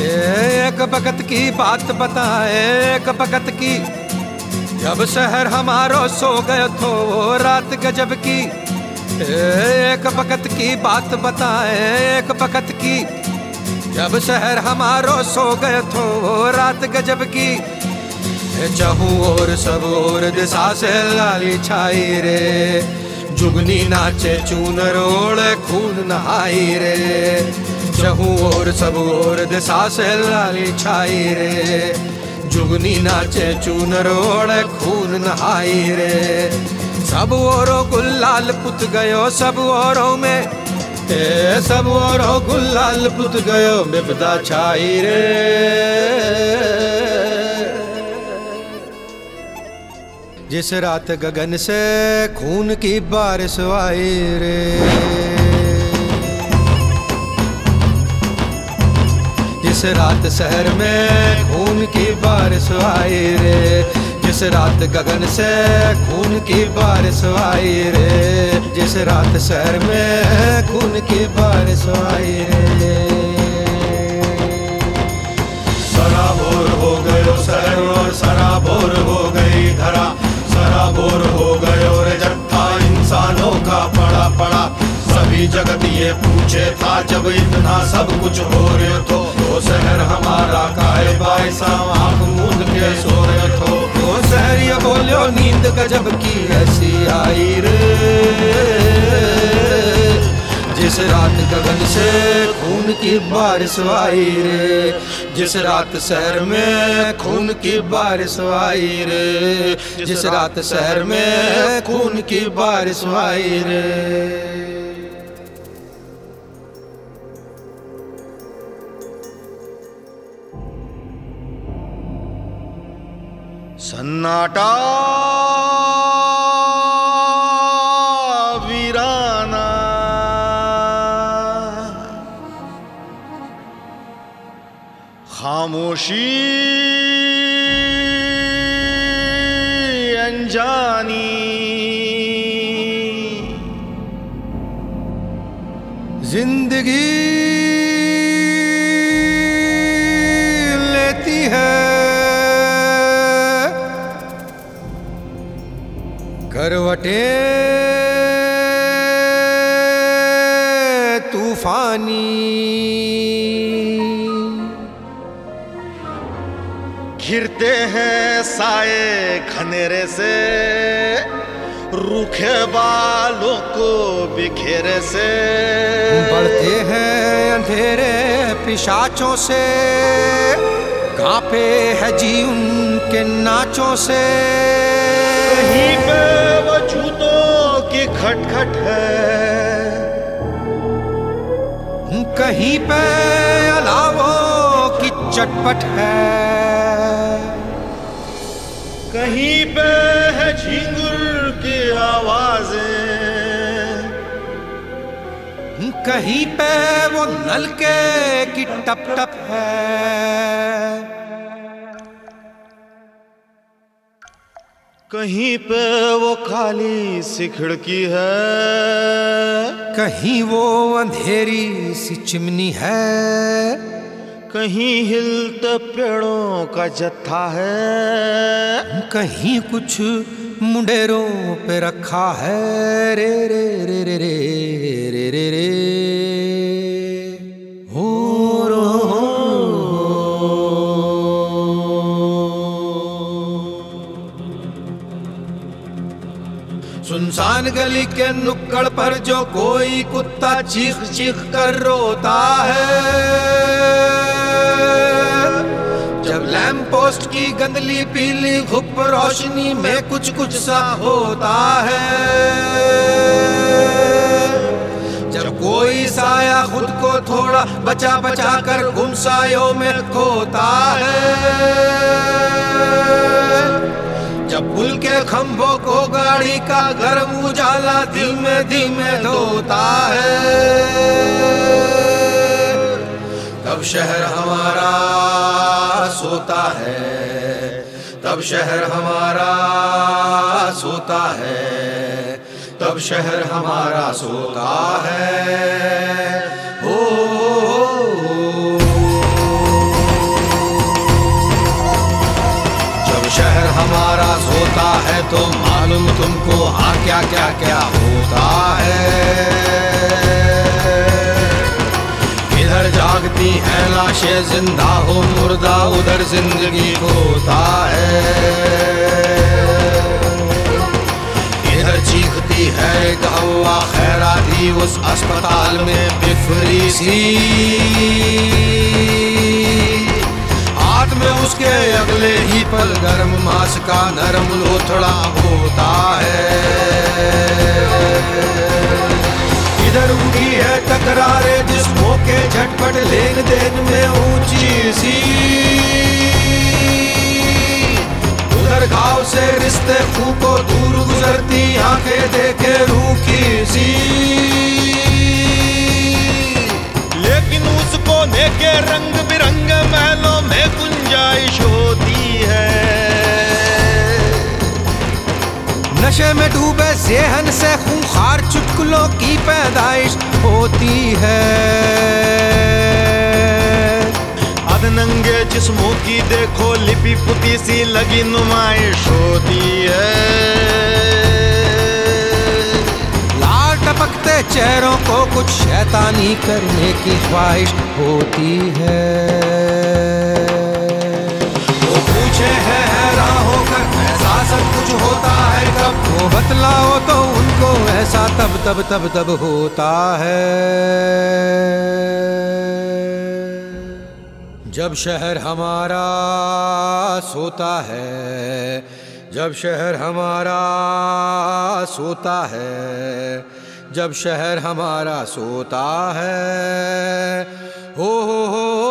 एक वक्त की बात बताए, एक वक्त की, जब शहर हमारो सो गयो थो वो रात गजब की। एक वक्त की बात बताए, एक वक्त की, जब शहर हमारो सो गयो थो वो रात गजब की। चहु और सब और दिशा से लाली छाई रे, जुगनी नाचे चूनर ओढ़े खून नहाई रे। चहु और सब और दिशा से लाली छाई रे, जुगनी नाचे चूनर ओढ़े खून नहाई रे। सब ओरों गुलाल पुत गयो सब ओरों में, सब ओरों गुलाल पुत गयो विपदा छाई रे। जिस रात गगन से खून की बारिश आई रे, जिस रात शहर में खून की बारिश आई रे, जिस रात गगन से खून की बारिश आई रे, जिस रात शहर में खून की बारिश आई रे। सराबोर हो गयो शहर और सराबोर हो गई धरा, सराबोर हो गयो रे जट्टा इंसानों का पड़ा पड़ा। सभी जगत ये पूछे था जब इतना सब कुछ हो रहे तो शहर हमारा काहे बाईसा आँख मूंद के सो रहे थो। तो शहर ये बोलो नींद गजब की ऐसी आई रे, जिस रात गगन से खून की बारिश आई रे, जिस रात शहर में खून की बारिश आई रे, जिस रात शहर में खून की बारिश आई रे। सन्नाटा वीराना, खामोशी अनजानी, जिंदगी लेती है करवटे तूफानी। घिरते हैं साए खनेरे से, रूखे बालों को बिखेरे से। बढ़ते हैं अंधेरे पिशाचों से, कांपे है जी उनके नाचों से। कहीं पे वो जूतों की खटखट है, कहीं पे अलावों की चटपट है, कहीं पे है झिंगुर की आवाजें, कहीं पे वो नलके की टप टप है, कहीं पे वो खाली सी खिड़की है, कहीं वो अंधेरी सी चिमनी है, कहीं हिलते पेड़ों का जत्था है, कहीं कुछ मुंडेरों पे रखा है रे रे रे रे रे रे रे रे हो रो। सुनसान गली के नुक्कड़ पर जो कोई कुत्ता चीख चीख कर रोता है, जब लैंप पोस्ट की गंदली पीली घुप रोशनी में कुछ कुछ सा होता है, जब कोई साया खुद को थोड़ा बचा बचा कर गुमसायों में खोता है, जब पुल के खंभों को गाड़ी का गर्म उजाला धीमे धीमे धोता है, तब शहर हमारा सोता है, तब शहर हमारा सोता है, तब शहर हमारा सोता है। ओ होता है तो मालूम तुमको, हाँ क्या क्या क्या होता है। इधर जागती है लाशें, जिंदा हो मुर्दा उधर जिंदगी खोता है। इधर चीखती है एक हवा खैरा थी उस अस्पताल में बिफरी सी, हाथ में उसके अगले ही पल गर्म मांस का नरम लोथड़ा होता है। इधर उठी है टकरारे जिस्मों के झटपट लेन देन में ऊंची सी, उधर घाव से रिश्ते फूको दूर गुजरती आंखें देखे रूखी सी, लेकिन उसको लेके रंग बिरंग महलों में गुंजाइश होती है। नशे में डूबे ज़हन से खूंखार चुटकुलों की पैदाइश होती है। अधनंगे जिस्मों की देखो लिपि पुती सी लगी नुमाइश होती है। लाल टपकते चेहरों को कुछ शैतानी करने की ख्वाहिश होती है। वो पूछे है हैरान होकर ऐसा सब कुछ होता है कब, वो बतलाओ तो उनको ऐसा तब तब तब तब होता है जब शहर हमारा सोता है, जब शहर हमारा सोता है, जब शहर हमारा सोता है। हो